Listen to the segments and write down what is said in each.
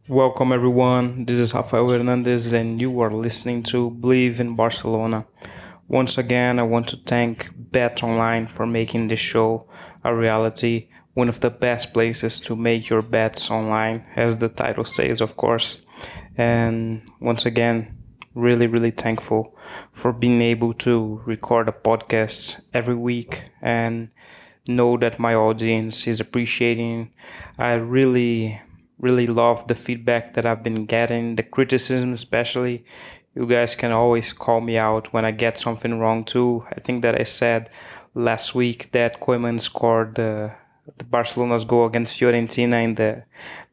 Welcome everyone. This is Rafael Hernandez and you are listening to Believe in Barcelona. Once again, I want to thank Bet Online for making this show a reality, one of the best places to make your bets online, as the title says, of course. And once again, really thankful for being able to record a podcast every week and know that my audience is appreciating. I really love the feedback that I've been getting, the criticism especially. You guys can always call me out when I get something wrong too. I think that I said last week that Koeman scored the Barcelona's goal against Fiorentina in the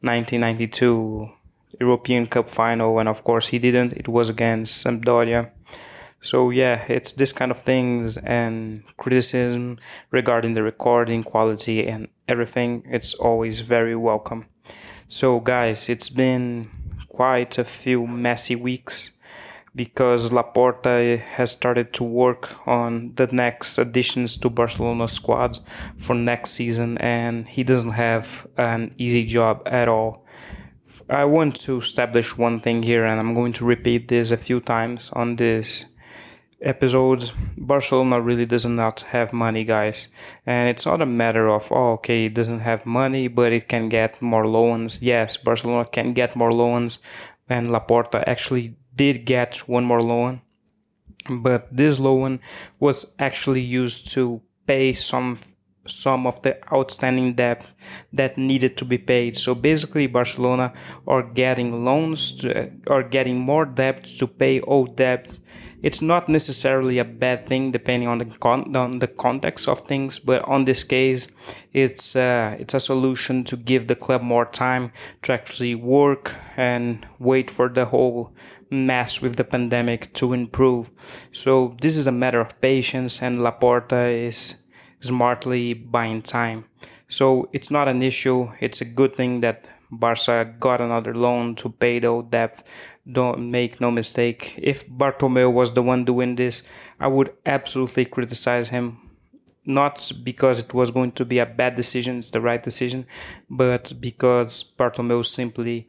1992 European Cup final, and of course he didn't. It was against Sampdoria. So yeah, it's this kind of things and criticism regarding the recording quality and everything. It's always very welcome. So guys, it's been quite a few messy weeks because Laporta has started to work on the next additions to Barcelona squad for next season, and he doesn't have an easy job at all. I want to establish one thing here, and I'm going to repeat this a few times on this episode. Barcelona really does not have money, guys, and it's not a matter of okay, it doesn't have money but it can get more loans. Yes, Barcelona can get more loans, and Laporta actually did get one more loan, but this loan was actually used to pay some of the outstanding debt that needed to be paid. So basically, Barcelona are getting are getting more debt to pay old debt. It's not necessarily a bad thing depending on on the context of things, but on this case, it's a solution to give the club more time to actually work and wait for the whole mess with the pandemic to improve. So this is a matter of patience, and Laporta is smartly buying time. So it's not an issue. It's a good thing that Barca got another loan to pay the debt. Don't make no mistake. If Bartomeu was the one doing this, I would absolutely criticize him. Not because it was going to be a bad decision, it's the right decision, but because Bartomeu simply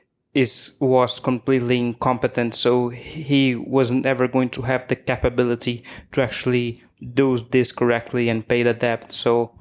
was completely incompetent, so he was never going to have the capability to actually do this correctly and pay the debt. So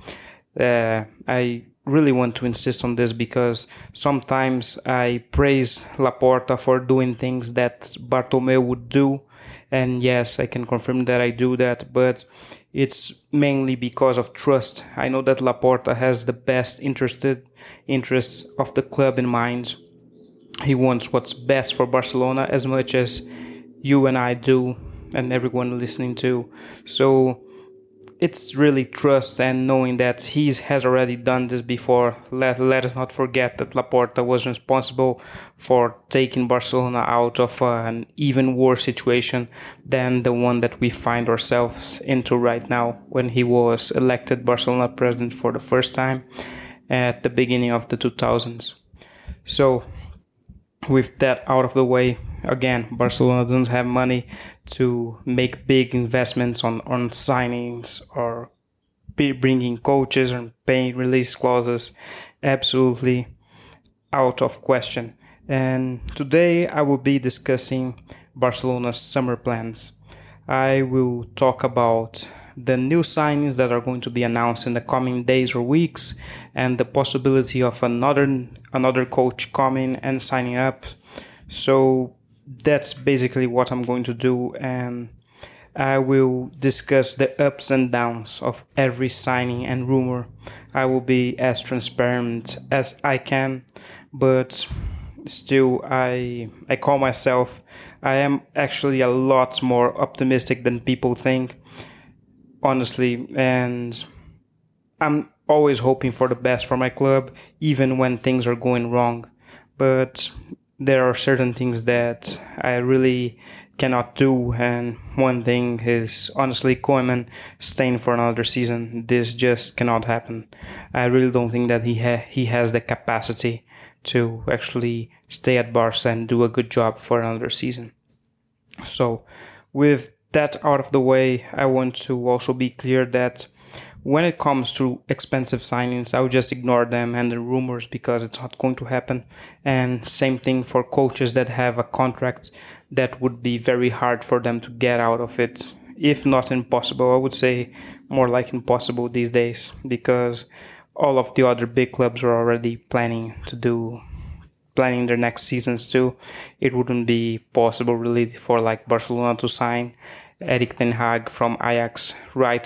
I really want to insist on this because sometimes I praise Laporta for doing things that Bartomeu would do, and yes, I can confirm that I do that, but it's mainly because of trust. I know that Laporta has the best interests of the club in mind. He wants what's best for Barcelona as much as you and I do, and everyone listening to. So it's really trust and knowing that he has already done this before. Let us not forget that Laporta was responsible for taking Barcelona out of an even worse situation than the one that we find ourselves into right now, when he was elected Barcelona president for the first time at the beginning of the 2000s. So with that out of the way, again, Barcelona doesn't have money to make big investments on signings or bringing coaches and paying release clauses. Absolutely out of question. And today I will be discussing Barcelona's summer plans. I will talk about the new signings that are going to be announced in the coming days or weeks, and the possibility of another coach coming and signing up. So that's basically what I'm going to do, and I will discuss the ups and downs of every signing and rumor. I will be as transparent as I can, but still I call myself, I am actually a lot more optimistic than people think, honestly, and I'm always hoping for the best for my club, even when things are going wrong. But there are certain things that I really cannot do, and one thing is honestly Koeman staying for another season. This just cannot happen. I really don't think that he has the capacity to actually stay at Barca and do a good job for another season. So, with that out of the way, I want to also be clear that when it comes to expensive signings, I would just ignore them and the rumors because it's not going to happen. And same thing for coaches that have a contract that would be very hard for them to get out of it. If not impossible, I would say more like impossible these days, because all of the other big clubs are already planning their next seasons too. It wouldn't be possible really for like Barcelona to sign Erik ten Hag from Ajax right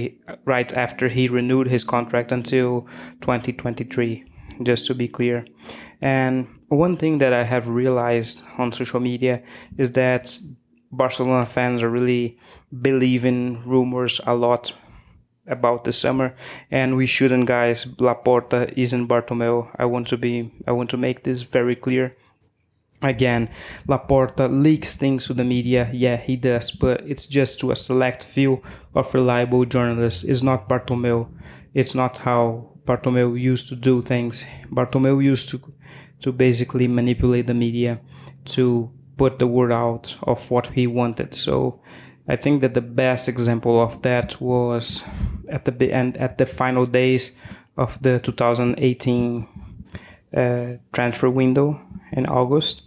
after he renewed his contract until 2023, just to be clear. And one thing that I have realized on social media is that Barcelona fans are really believing rumors a lot about the summer, and we shouldn't, guys. Laporta isn't Bartomeu. I want to make this very clear. Again, Laporta leaks things to the media. Yeah, he does, but it's just to a select few of reliable journalists. It's not Bartomeu. It's not how Bartomeu used to do things. Bartomeu used to basically manipulate the media to put the word out of what he wanted. So I think that the best example of that was at the final days of the 2018 transfer window in August.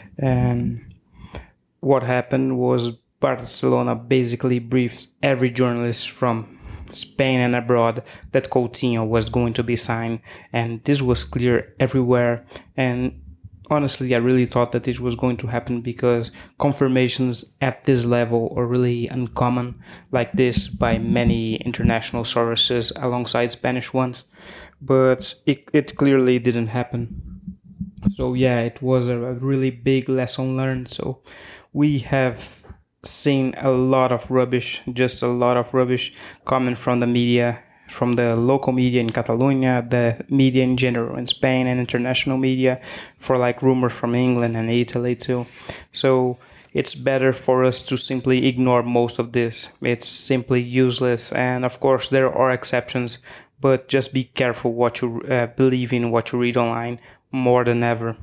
And what happened was Barcelona basically briefed every journalist from Spain and abroad that Coutinho was going to be signed, and this was clear everywhere. And honestly, I really thought that it was going to happen because confirmations at this level are really uncommon like this by many international sources alongside Spanish ones, but it clearly didn't happen. So yeah, it was a really big lesson learned. So we have seen a lot of rubbish, just a lot of rubbish coming from the media, from the local media in Catalonia, the media in general in Spain, and international media for like rumors from England and Italy too. So it's better for us to simply ignore most of this. It's simply useless. And of course, there are exceptions, but just be careful what you believe in, what you read online more than ever.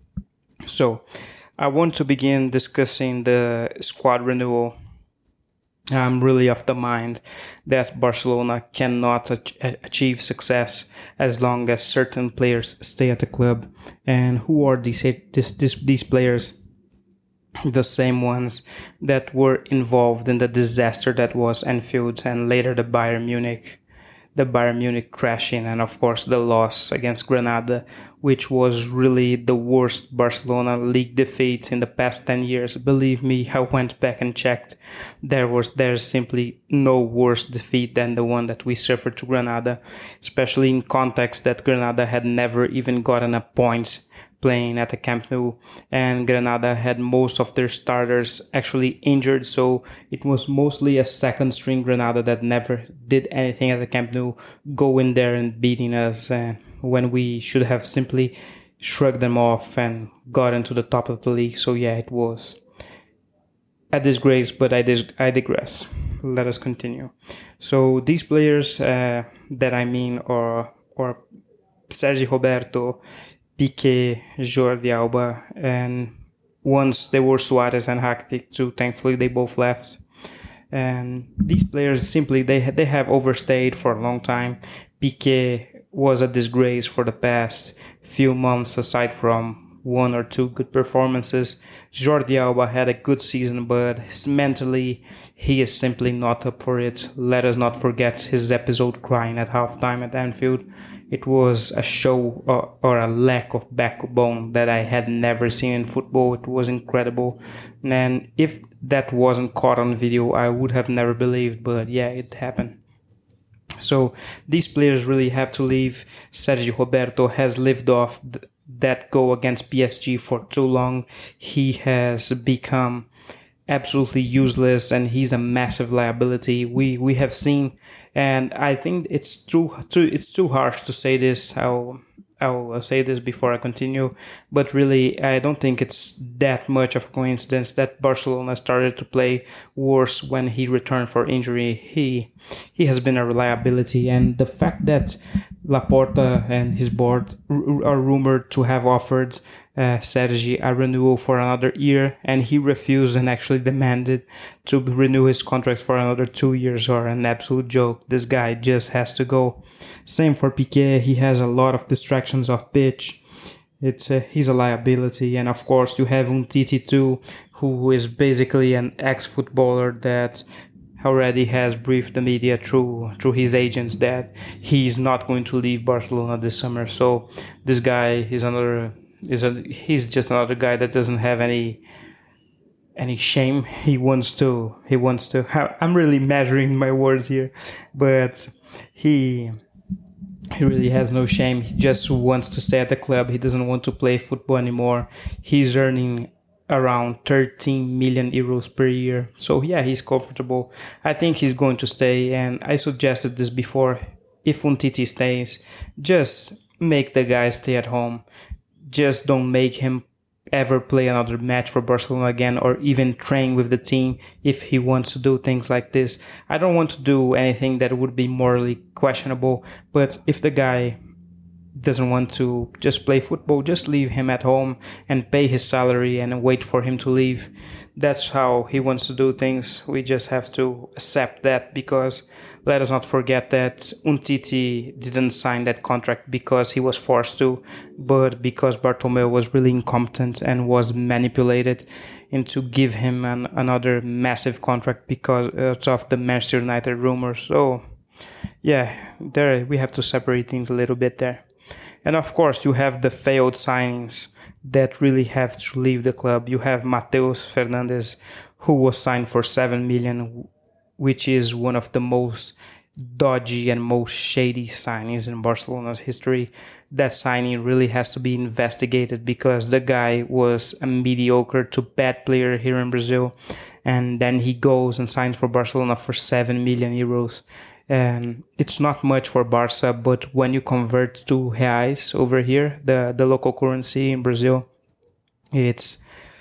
So I want to begin discussing the squad renewal. I'm really of the mind that Barcelona cannot achieve success as long as certain players stay at the club. And who are these players? The same ones that were involved in the disaster that was Anfield and later the Bayern Munich crashing, and of course the loss against Granada, which was really the worst Barcelona league defeat in the past 10 years. Believe me, I went back and checked. There's simply no worse defeat than the one that we suffered to Granada, especially in context that Granada had never even gotten a point playing at the Camp Nou, and Granada had most of their starters actually injured, so it was mostly a second string Granada that never did anything at the Camp Nou, go in there and beating us when we should have simply shrugged them off and got into the top of the league. So yeah, it was a disgrace, but I digress. Let us continue. So these players that I mean are Sergi Roberto, Piqué, Jordi Alba, and once there were Suarez and Rakitic too. Thankfully, they both left. And these players simply, they have overstayed for a long time. Piqué was a disgrace for the past few months, aside from one or two good performances. Jordi Alba had a good season, but mentally, he is simply not up for it. Let us not forget his episode crying at halftime at Anfield. It was a show or a lack of backbone that I had never seen in football. It was incredible. And if that wasn't caught on video, I would have never believed, but yeah, it happened. So these players really have to leave. Sergio Roberto has lived off that goal against PSG for too long. He has become absolutely useless, and he's a massive liability. We have seen, and I think it's too harsh to say this. I'll say this before I continue, but really, I don't think it's that much of a coincidence that Barcelona started to play worse when he returned for injury. He has been a reliability, and the fact that Laporta and his board are rumored to have offered Sergi a renewal for another year, and he refused and actually demanded to renew his contract for another 2 years, or an absolute joke. This guy just has to go. Same for Piqué. He has a lot of distractions off pitch. He's a liability, and of course you have Umtiti too, who is basically an ex-footballer that already has briefed the media through his agents that he's not going to leave Barcelona this summer. So this guy he's just another guy that doesn't have any shame. He wants to I'm really measuring my words here, but he really has no shame. He just wants to stay at the club. He doesn't want to play football anymore. He's earning around 13 million euros per year. So yeah, he's comfortable. I think he's going to stay, and I suggested this before. If Umtiti stays, just make the guy stay at home. Just don't make him ever play another match for Barcelona again, or even train with the team if he wants to do things like this. I don't want to do anything that would be morally questionable, but if the guy doesn't want to just play football, just leave him at home and pay his salary and wait for him to leave. That's how he wants to do things. We just have to accept that, because let us not forget that Umtiti didn't sign that contract because he was forced to, but because Bartomeu was really incompetent and was manipulated into give him another massive contract because of the Manchester United rumors. So yeah, there we have to separate things a little bit there. And of course, you have the failed signings that really have to leave the club. You have Mateus Fernandes, who was signed for 7 million, which is one of the most dodgy and most shady signings in Barcelona's history. That signing really has to be investigated, because the guy was a mediocre to bad player here in Brazil, and then he goes and signs for Barcelona for 7 million euros. And it's not much for Barca, but when you convert to reais over here, the local currency in Brazil, it's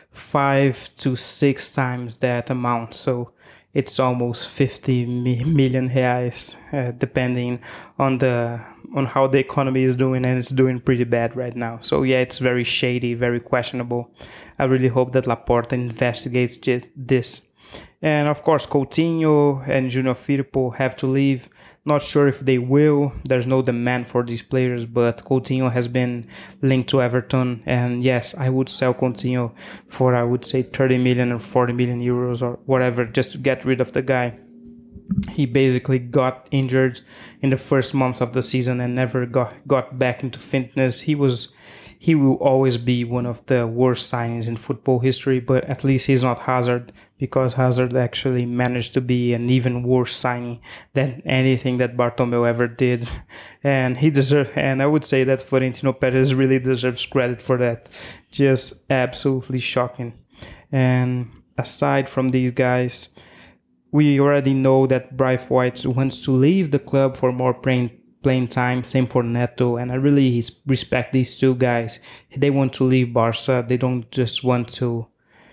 5 to 6 times that amount. So it's almost 50 million reais, depending on how the economy is doing, and it's doing pretty bad right now. So yeah, it's very shady, very questionable. I really hope that Laporta investigates this. And of course, Coutinho and Junior Firpo have to leave. Not sure if they will. There's no demand for these players, but Coutinho has been linked to Everton. And yes, I would sell Coutinho for, I would say, 30 million or 40 million euros or whatever, just to get rid of the guy. He basically got injured in the first months of the season and never got back into fitness. He will always be one of the worst signings in football history, but at least he's not Hazard, because Hazard actually managed to be an even worse signing than anything that Bartomeu ever did. And I would say that Florentino Perez really deserves credit for that. Just absolutely shocking. And aside from these guys, we already know that Bryce White wants to leave the club for more playing time. Same for Neto, and I really respect these two guys. They want to leave Barca. They don't just want to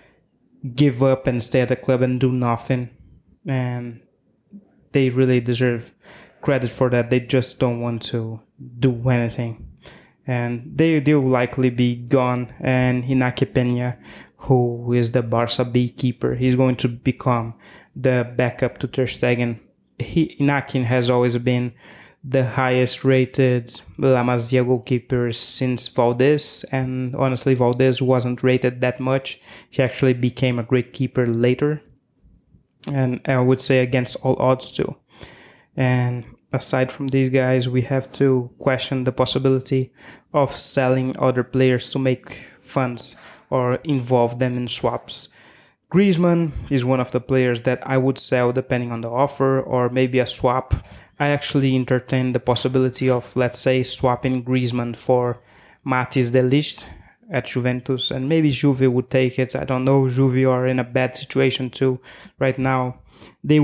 give up and stay at the club and do nothing, and they really deserve credit for that. They just don't want to do anything, and they'll likely be gone. And Iñaki Peña, who is the Barca B keeper, he's going to become the backup to Ter Stegen. Iñaki has always been the highest rated La Masia goalkeeper since Valdés, and honestly Valdés wasn't rated that much. He actually became a great keeper later, and I would say against all odds too. And aside from these guys, we have to question the possibility of selling other players to make funds or involve them in swaps. Griezmann is one of the players that I would sell depending on the offer, or maybe a swap. I actually entertained the possibility of, let's say, swapping Griezmann for Mathis de Ligt at Juventus, and maybe Juve would take it. I don't know. Juve are in a bad situation too right now. They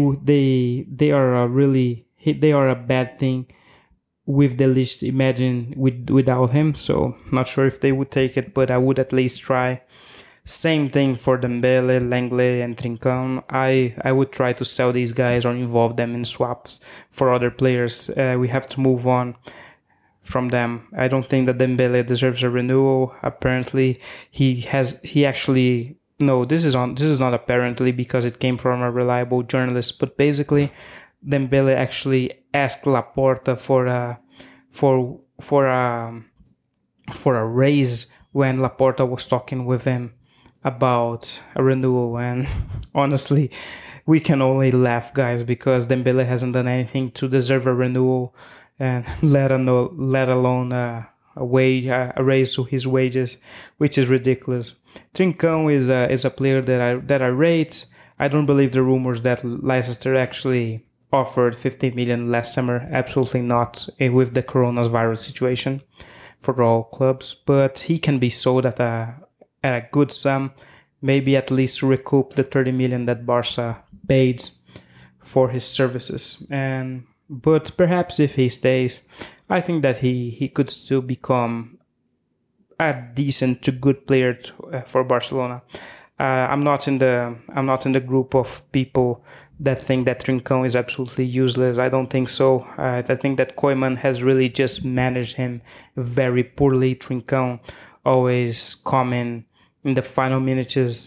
are a bad thing with the Ligt. Imagine without him. So not sure if they would take it, but I would at least try. Same thing for Dembele, Lenglet, and Trincão. I would try to sell these guys or involve them in swaps for other players. We have to move on. from them. I don't think that Dembele deserves a renewal. Apparently, he actually no. This is not apparently because it came from a reliable journalist. But basically, Dembele actually asked Laporta for for a for a raise when Laporta was talking with him about a renewal. And honestly, we can only laugh, guys, because Dembele hasn't done anything to deserve a renewal, and let alone a raise to his wages, which is ridiculous. Trincão is a player that I rate. I don't believe the rumors that Leicester actually offered 50 million last summer. Absolutely not, with the coronavirus situation for all clubs. But he can be sold at a good sum, maybe at least to recoup the 30 million that Barca paid for his services. But perhaps if he stays, I think that he could still become a decent to good player for Barcelona. I'm not in the group of people that think that Trincão is absolutely useless. I don't think so. I think that Koeman has really just managed him very poorly. Trincão always coming in the final minutes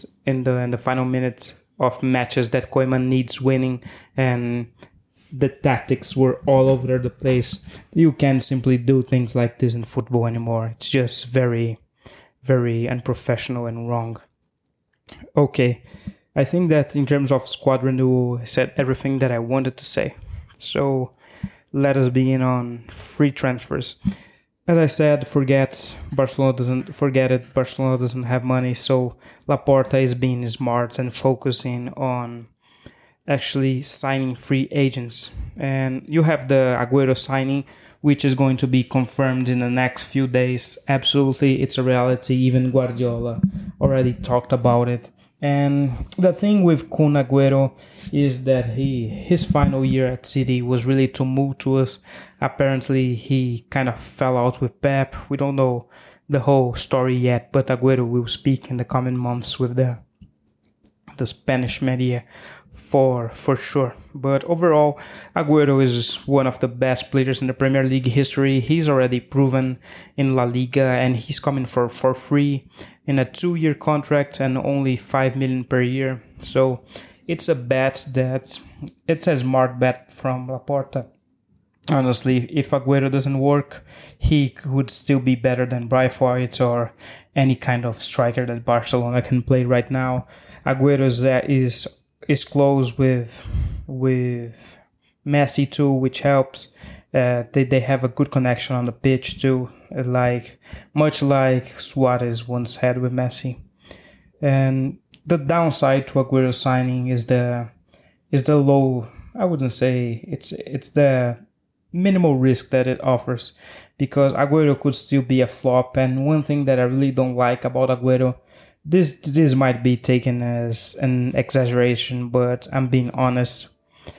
of matches that Koeman needs winning, and the tactics were all over the place. You can't simply do things like this in football anymore. It's just very, very unprofessional and wrong. Okay, I think that in terms of squad renewal, I said everything that I wanted to say. So let us begin on free transfers. As I said, Barcelona doesn't have money, so Laporta is being smart and focusing on actually signing free agents. And you have the Agüero signing, which is going to be confirmed in the next few days. Absolutely, it's a reality. Even Guardiola already talked about it. And the thing with Kun Agüero is that his final year at City was really tumultuous. Apparently, he kind of fell out with Pep. We don't know the whole story yet, but Agüero will speak in the coming months with the Spanish media for sure. But overall, Agüero is one of the best players in the Premier League history. He's already proven in La Liga, and he's coming for free in a 2-year contract and only 5 million per year. So it's a smart bet from Laporta. Honestly, if Agüero doesn't work, he could still be better than Braithwaite or any kind of striker that Barcelona can play right now. Agüero is close with Messi too, which helps. They have a good connection on the pitch too, much like Suarez once had with Messi. And the downside to Agüero signing is the low. I wouldn't say it's the minimal risk that it offers, because Agüero could still be a flop. And one thing that I really don't like about Agüero, this might be taken as an exaggeration, but I'm being honest,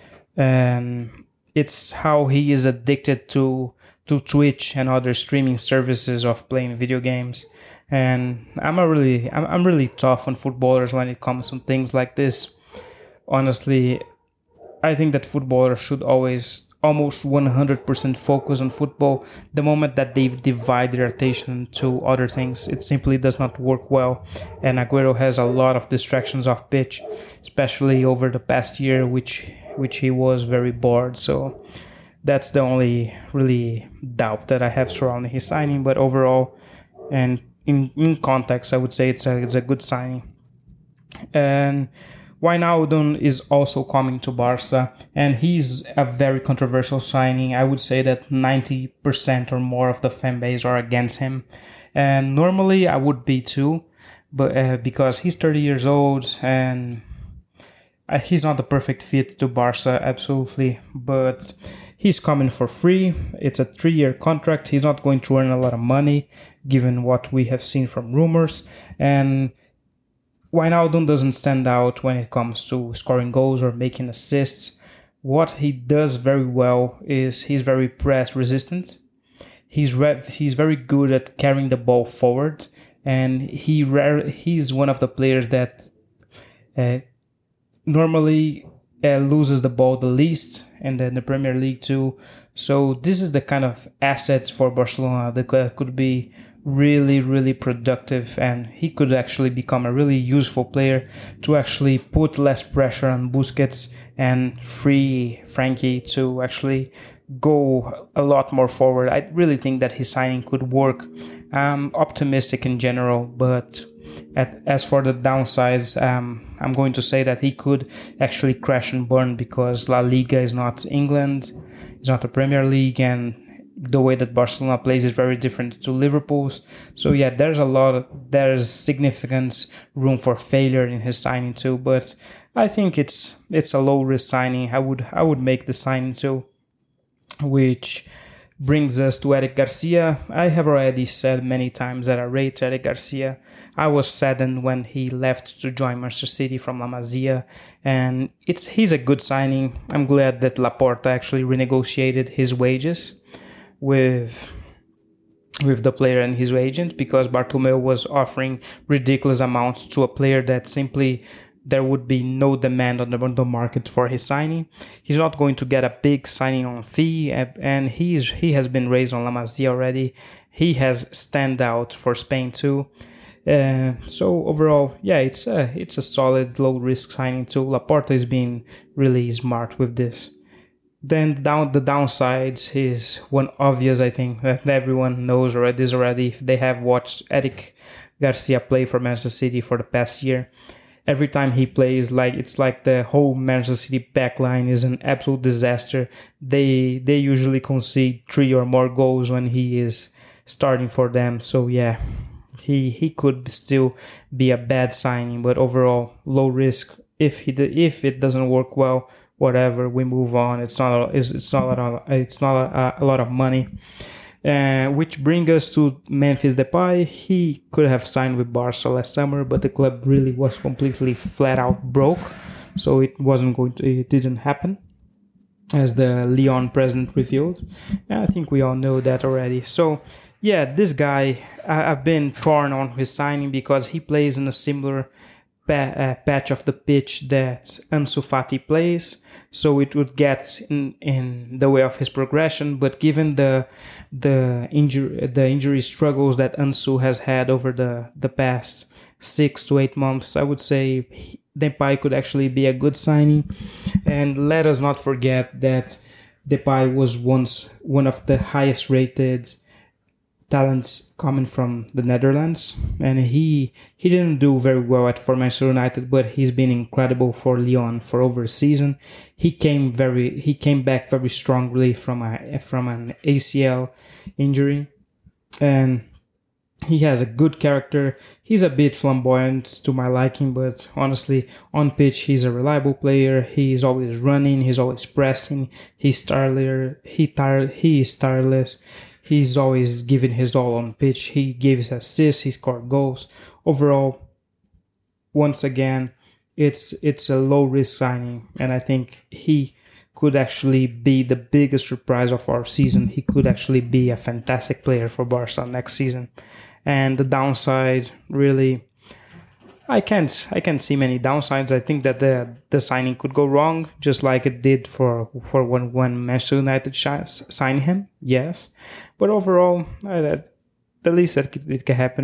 it's how he is addicted to Twitch and other streaming services of playing video games. And I'm really tough on footballers when it comes to things like this. Honestly, I think that footballers should always almost 100% focus on football. The moment that they divide their attention to other things, it simply does not work well. And Agüero has a lot of distractions off pitch, especially over the past year, which he was very bored. So that's the only really doubt that I have surrounding his signing. But overall, and in context, I would say it's a good signing. And Wijnaldum is also coming to Barca, and he's a very controversial signing. I would say that 90% or more of the fan base are against him, and normally I would be too, but because he's 30 years old and he's not the perfect fit to Barca, absolutely, but he's coming for free. It's a 3-year contract. He's not going to earn a lot of money, given what we have seen from rumors, and Wijnaldum doesn't stand out when it comes to scoring goals or making assists. What he does very well is he's very press resistant. He's very good at carrying the ball forward, and he's one of the players that normally loses the ball the least, and then the Premier League too. So this is the kind of assets for Barcelona that could be really, really productive, and he could actually become a really useful player to actually put less pressure on Busquets and free Frankie to actually go a lot more forward. I really think that his signing could work. I'm optimistic in general, but as for the downsides, I'm going to say that he could actually crash and burn because La Liga is not England, it's not the Premier League, and the way that Barcelona plays is very different to Liverpool's. So yeah, there's significant room for failure in his signing too. But I think it's a low risk signing. I would make the signing too, which brings us to Eric Garcia. I have already said many times that I rate Eric Garcia. I was saddened when he left to join Manchester City from La Masia, and he's a good signing. I'm glad that Laporta actually renegotiated his wages with the player and his agent, because Bartomeu was offering ridiculous amounts to a player that simply there would be no demand on the market for his signing. He's not going to get a big signing on fee, and he has been raised on La Masia already. He has stand out for Spain too. So overall, yeah, it's a solid low risk signing too. Laporta is being really smart with this. Then the downsides is one obvious, I think, that everyone knows already if they have watched Eric Garcia play for Manchester City for the past year. Every time he plays, it's like the whole Manchester City backline is an absolute disaster. They usually concede 3 or more goals when he is starting for them. So yeah, he could still be a bad signing, but overall low risk. If it doesn't work well, whatever, we move on. It's not a lot of money. Which brings us to Memphis Depay. He could have signed with Barca last summer, but the club really was completely flat out broke, so it didn't happen, as the Lyon president revealed. And I think we all know that already. So yeah, this guy, I've been torn on his signing because he plays in a similar patch of the pitch that Ansu Fati plays, so it would get in the way of his progression. But given the injury struggles that Ansu has had over the past 6 to 8 months, I would say Depay could actually be a good signing. And let us not forget that Depay was once one of the highest rated talents coming from the Netherlands, and he didn't do very well for Manchester United, but he's been incredible for Lyon for over a season. He came back very strongly from an ACL injury, and he has a good character. He's a bit flamboyant to my liking, but honestly, on pitch, he's a reliable player. He's always running. He's always pressing. He's tireless. He is tireless. He's always giving his all on pitch. He gives assists. He scored goals. Overall, once again, it's a low risk signing, and I think he could actually be the biggest surprise of our season. He could actually be a fantastic player for Barca next season. And the downside, really, I can't see many downsides. I think that the signing could go wrong, just like it did for when Manchester United signed him. Yes, but overall, the least that it can happen,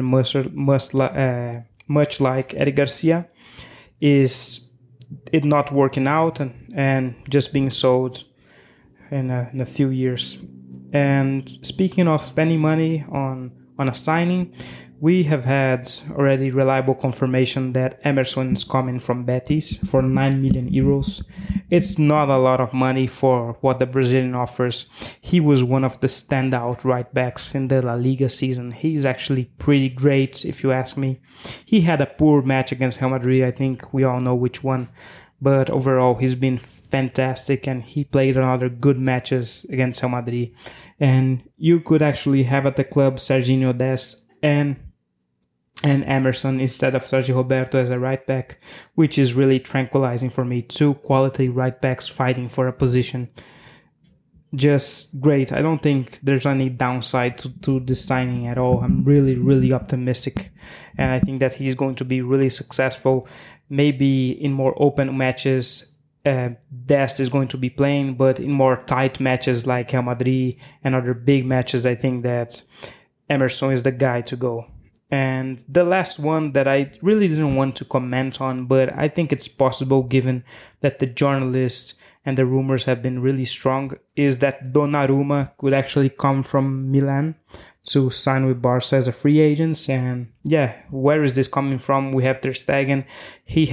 much like Eric Garcia, is it not working out and just being sold in a few years. And speaking of spending money on a signing, we have had already reliable confirmation that Emerson is coming from Betis for 9 million euros. It's not a lot of money for what the Brazilian offers. He was one of the standout right backs in the La Liga season. He's actually pretty great, if you ask me. He had a poor match against Real Madrid. I think we all know which one. But overall, he's been fantastic, and he played another good matches against Real Madrid. And you could actually have at the club Serginho Dest and Emerson instead of Sergio Roberto as a right back, which is really tranquilizing for me. 2 quality right backs fighting for a position. Just great. I don't think there's any downside to this signing at all. I'm really, really optimistic, and I think that he's going to be really successful, maybe in more open matches Dest is going to be playing, but in more tight matches like Real Madrid and other big matches, I think that Emerson is the guy to go. And the last one that I really didn't want to comment on, but I think it's possible given that the journalists and the rumors have been really strong, is that Donnarumma could actually come from Milan to sign with Barca as a free agent. And yeah, where is this coming from? We have Ter Stegen. He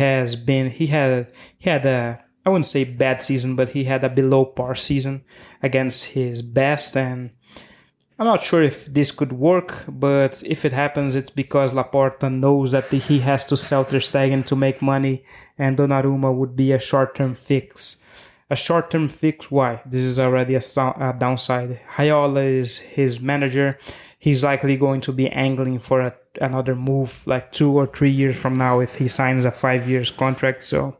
had a, I wouldn't say bad season, but he had a below par season against his best. And I'm not sure if this could work, but if it happens, it's because Laporta knows that he has to sell Ter Stegen to make money, and Donnarumma would be a short-term fix. A short-term fix, why? This is already a downside. Raiola is his manager. He's likely going to be angling for another move like 2 or 3 years from now if he signs a 5 years contract. So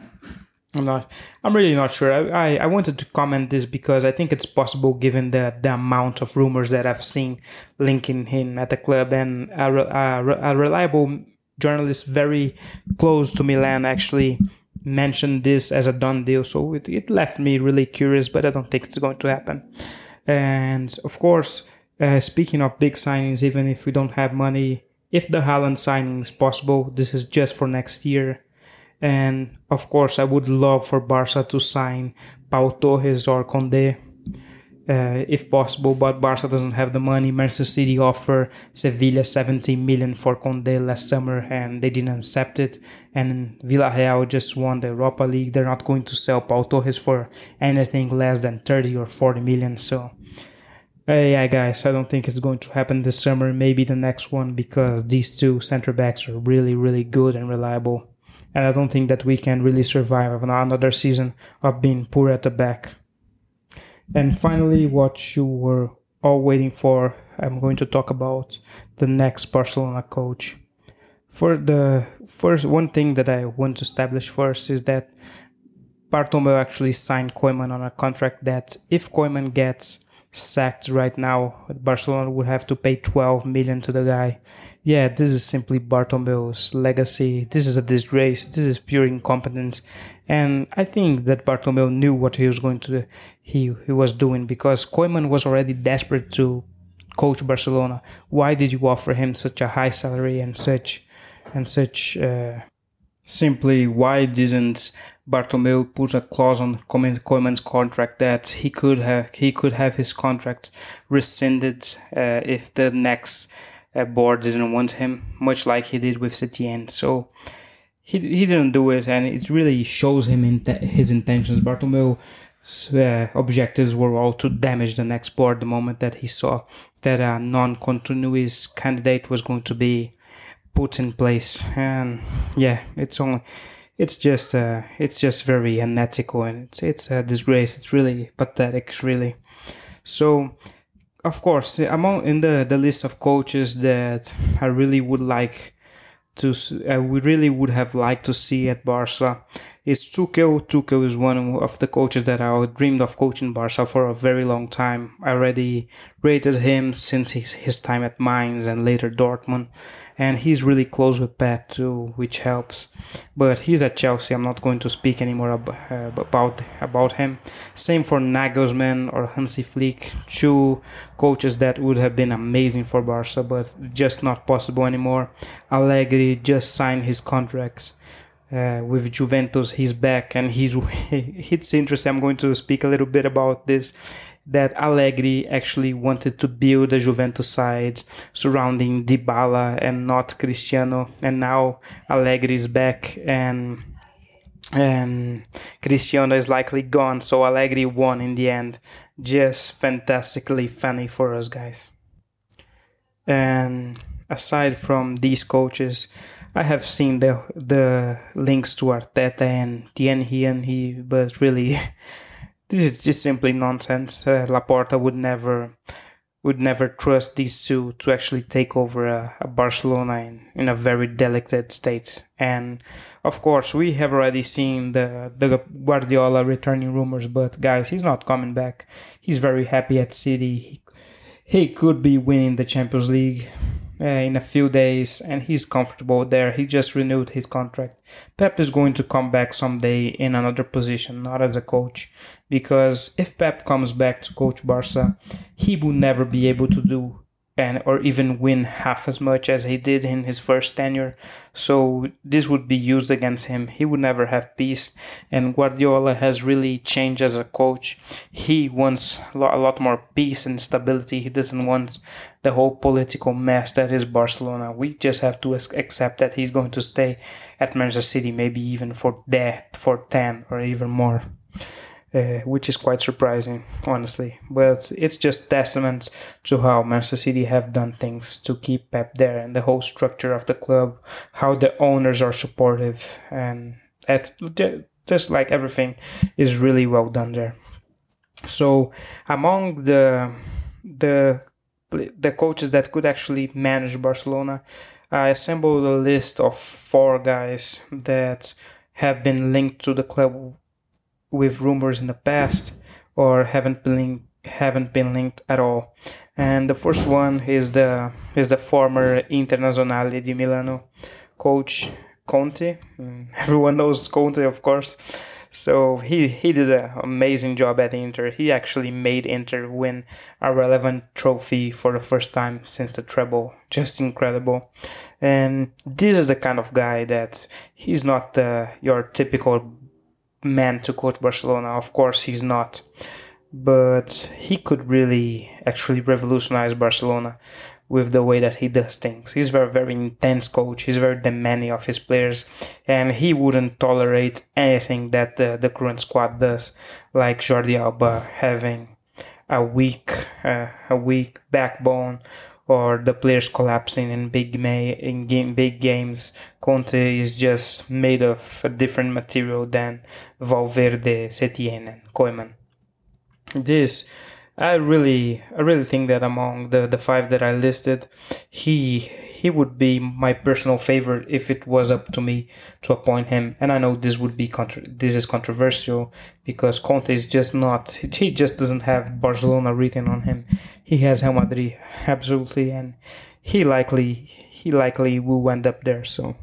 I'm really not sure. I wanted to comment this because I think it's possible given the amount of rumors that I've seen linking him at the club, and a reliable journalist very close to Milan actually mentioned this as a done deal. So it left me really curious, but I don't think it's going to happen. And of course, speaking of big signings, even if we don't have money, if the Haaland signing is possible, this is just for next year. And of course, I would love for Barca to sign Pau Torres or Condé, if possible, but Barca doesn't have the money. Manchester City offered Sevilla 70 million for Condé last summer and they didn't accept it. And Villarreal just won the Europa League. They're not going to sell Pau Torres for anything less than 30 or 40 million. So yeah, guys, I don't think it's going to happen this summer. Maybe the next one, because these two center backs are really, really good and reliable. And I don't think that we can really survive another season of being poor at the back. And finally, what you were all waiting for, I'm going to talk about the next Barcelona coach. For the first, one thing that I want to establish first is that Bartomeu actually signed Koeman on a contract that if Koeman gets sacked right now, Barcelona would have to pay 12 million to the guy. Yeah, this is simply Bartomeu's legacy. This is a disgrace. This is pure incompetence. And I think that Bartomeu knew what he was going to do, he was doing, because Koeman was already desperate to coach Barcelona. Why did you offer him such a high salary and such simply, why didn't Bartomeu put a clause on Koeman's contract that he could have his contract rescinded if the next board didn't want him, much like he did with Setien. So he didn't do it, and it really shows him his intentions. Bartomeu's objectives were all to damage the next board the moment that he saw that a non-continuous candidate was going to be put in place. And yeah, it's just very unethical, and it's a disgrace. It's really pathetic, really. So of course, among in the list of coaches that I really would have liked to see at Barca is Tuchel. Tuchel is one of the coaches that I dreamed of coaching Barca for a very long time. I already rated him since his time at Mainz and later Dortmund, and he's really close with Pep too, which helps. But he's at Chelsea. I'm not going to speak anymore about him. Same for Nagelsmann or Hansi Flick, two coaches that would have been amazing for Barca, but just not possible anymore. Allegri just signed his contracts with Juventus. He's back, and it's interesting. I'm going to speak a little bit about this, that Allegri actually wanted to build a Juventus side surrounding Dybala and not Cristiano, and now Allegri is back and Cristiano is likely gone, so Allegri won in the end. Just fantastically funny for us guys. And aside from these coaches, I have seen the links to Arteta and Thierry, but really, this is just simply nonsense. Laporta would never trust these two to actually take over a Barcelona in a very delicate state. And of course, we have already seen the Guardiola returning rumors, but guys, he's not coming back. He's very happy at City. He could be winning the Champions League. in a few days, and he's comfortable there. He just renewed his contract. Pep is going to come back someday in another position, not as a coach, because if Pep comes back to coach Barca, he will never be able to do and or even win half as much as he did in his first tenure. So this would be used against him. He would never have peace. And Guardiola has really changed as a coach. He wants a lot more peace and stability. He doesn't want the whole political mess that is Barcelona. We just have to accept that he's going to stay at Manchester City, maybe even for 10 or even more. Which is quite surprising, honestly. But it's just testament to how Manchester City have done things to keep Pep there and the whole structure of the club, how the owners are supportive, and just like everything is really well done there. So among the coaches that could actually manage Barcelona, I assembled a list of 4 guys that have been linked to the club with rumors in the past or haven't been linked at all. And the first one is the former Internazionale di Milano coach Conte. Everyone knows Conte, of course. So he did an amazing job at Inter. He actually made Inter win a relevant trophy for the first time since the treble. Just incredible. And this is the kind of guy that he's not your typical man to coach Barcelona. Of course he's not, but he could really actually revolutionize Barcelona with the way that he does things. He's very, very intense coach. He's very demanding of his players, and he wouldn't tolerate anything that the current squad does, like Jordi Alba having a weak backbone, or the players collapsing in big games. Conte is just made of a different material than Valverde, Setien, and Koeman. I really think that among the 5 that I listed, he would be my personal favorite if it was up to me to appoint him. And I know this would be this is controversial because Conte is just not. He just doesn't have Barcelona written on him. He has Real Madrid absolutely, and he likely will end up there. So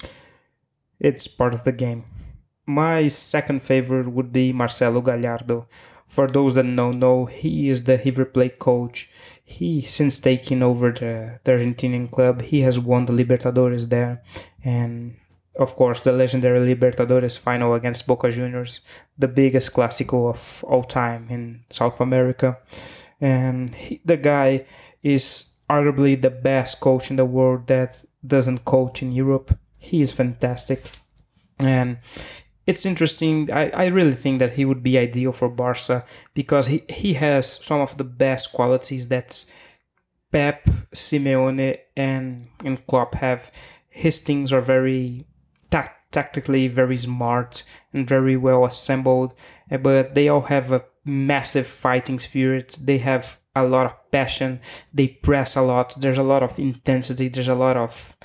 it's part of the game. My second favorite would be Marcelo Gallardo. For those that don't know, he is the River Plate coach. Since taking over the Argentinian club, he has won the Libertadores there, and of course the legendary Libertadores final against Boca Juniors, the biggest clásico of all time in South America. And the guy is arguably the best coach in the world that doesn't coach in Europe. He is fantastic, and it's interesting. I really think that he would be ideal for Barca because he has some of the best qualities that Pep, Simeone, and Klopp have. His teams are very tactically very smart and very well assembled, but they all have a massive fighting spirit. They have a lot of passion. They press a lot. There's a lot of intensity. There's a lot of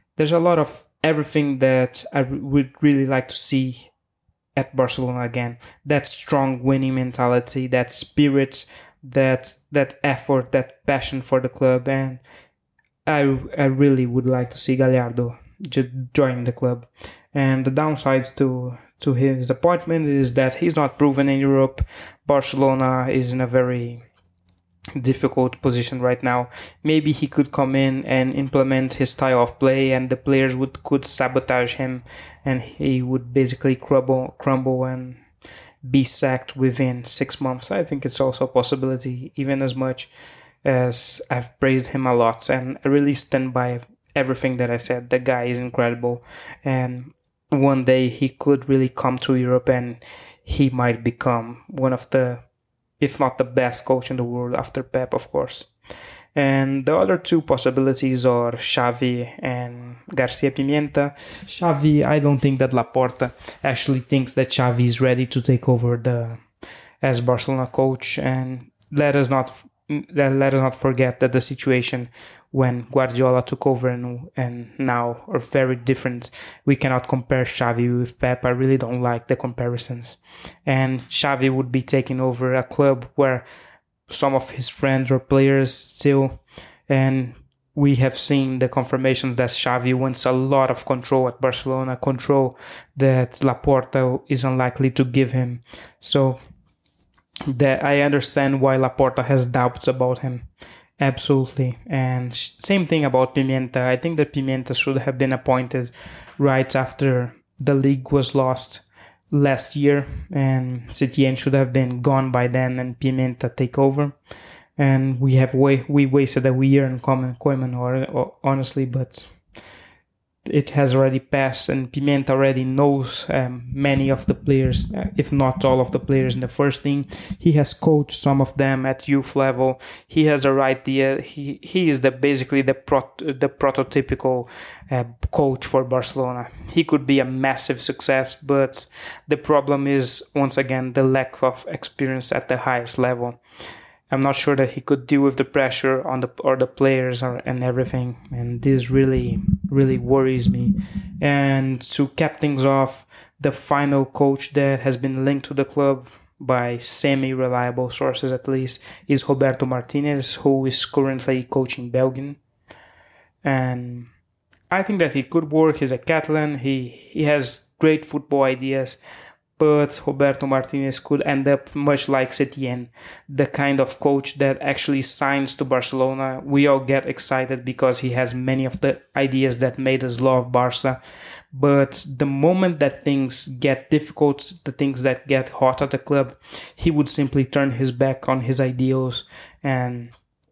everything that I would really like to see at Barcelona again. That strong winning mentality, that spirit, that effort, that passion for the club, and I really would like to see Gallardo just join the club. And the downsides to his appointment is that he's not proven in Europe. Barcelona is in a very difficult position right now. Maybe he could come in and implement his style of play, and the players could sabotage him, and he would basically crumble and be sacked within 6 months. I think it's also a possibility, even as much as I've praised him a lot, and I really stand by everything that I said. The guy is incredible, and one day he could really come to Europe, and he might become one of the, if not the best coach in the world after Pep, of course. And the other 2 possibilities are Xavi and Garcia Pimienta. Xavi, I don't think that Laporta actually thinks that Xavi is ready to take over as Barcelona coach. And let us not forget that the situation when Guardiola took over and now are very different. We cannot compare Xavi with Pep. I really don't like the comparisons. And Xavi would be taking over a club where some of his friends or players still, and we have seen the confirmations that Xavi wants a lot of control at Barcelona, control that Laporta is unlikely to give him. So that I understand why Laporta has doubts about him. Absolutely. And same thing about Pimenta. I think that Pimenta should have been appointed right after the league was lost last year, and Setien should have been gone by then and Pimenta take over. And we wasted a year in Koeman, or honestly, but it has already passed, and Pimenta already knows many of the players, if not all of the players in the first team. He has coached some of them at youth level. He has a right idea. He is basically the prototypical coach for Barcelona. He could be a massive success, but the problem is, once again, the lack of experience at the highest level. I'm not sure that he could deal with the pressure on the players and everything, and this really worries me. And to cap things off, the final coach that has been linked to the club by semi-reliable sources at least is Roberto Martinez, who is currently coaching Belgium. And I think that he could work. He's a Catalan. He has great football ideas, but Roberto Martinez could end up much like Setien, the kind of coach that actually signs to Barcelona. We all get excited because he has many of the ideas that made us love Barca. But the moment that things get difficult, the things that get hot at the club, he would simply turn his back on his ideals and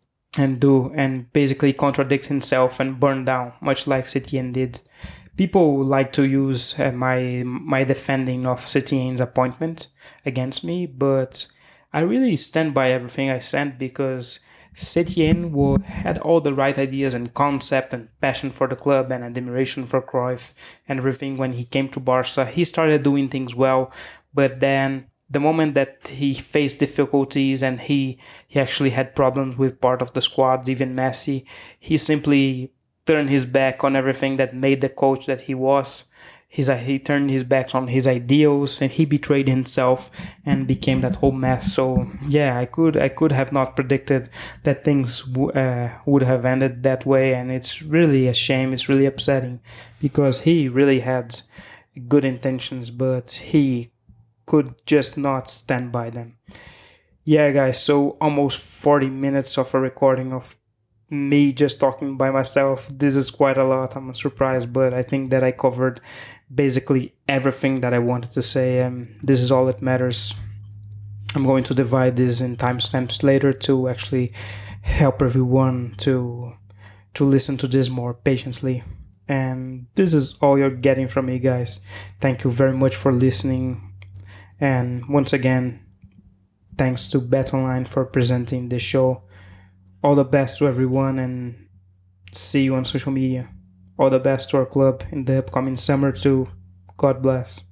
basically contradict himself and burn down, much like Setien did. People like to use my defending of Setien's appointment against me, but I really stand by everything I said, because Setien had all the right ideas and concept and passion for the club and admiration for Cruyff and everything. When he came to Barca, he started doing things well, but then the moment that he faced difficulties and he actually had problems with part of the squad, even Messi, he simply turned his back on everything that made the coach that he was. He turned his back on his ideals, and he betrayed himself and became that whole mess. So yeah, I could have not predicted that things would have ended that way, and it's really a shame. It's really upsetting, because he really had good intentions, but he could just not stand by them. Yeah, guys, so almost 40 minutes of a recording of me just talking by myself. This is quite a lot. I'm surprised, but I think that I covered basically everything that I wanted to say, and this is all that matters. I'm going to divide this in timestamps later to actually help everyone to listen to this more patiently. And this is all you're getting from me, guys. Thank you very much for listening. And once again, thanks to BetOnline for presenting this show. All the best to everyone, and see you on social media. All the best to our club in the upcoming summer too. God bless.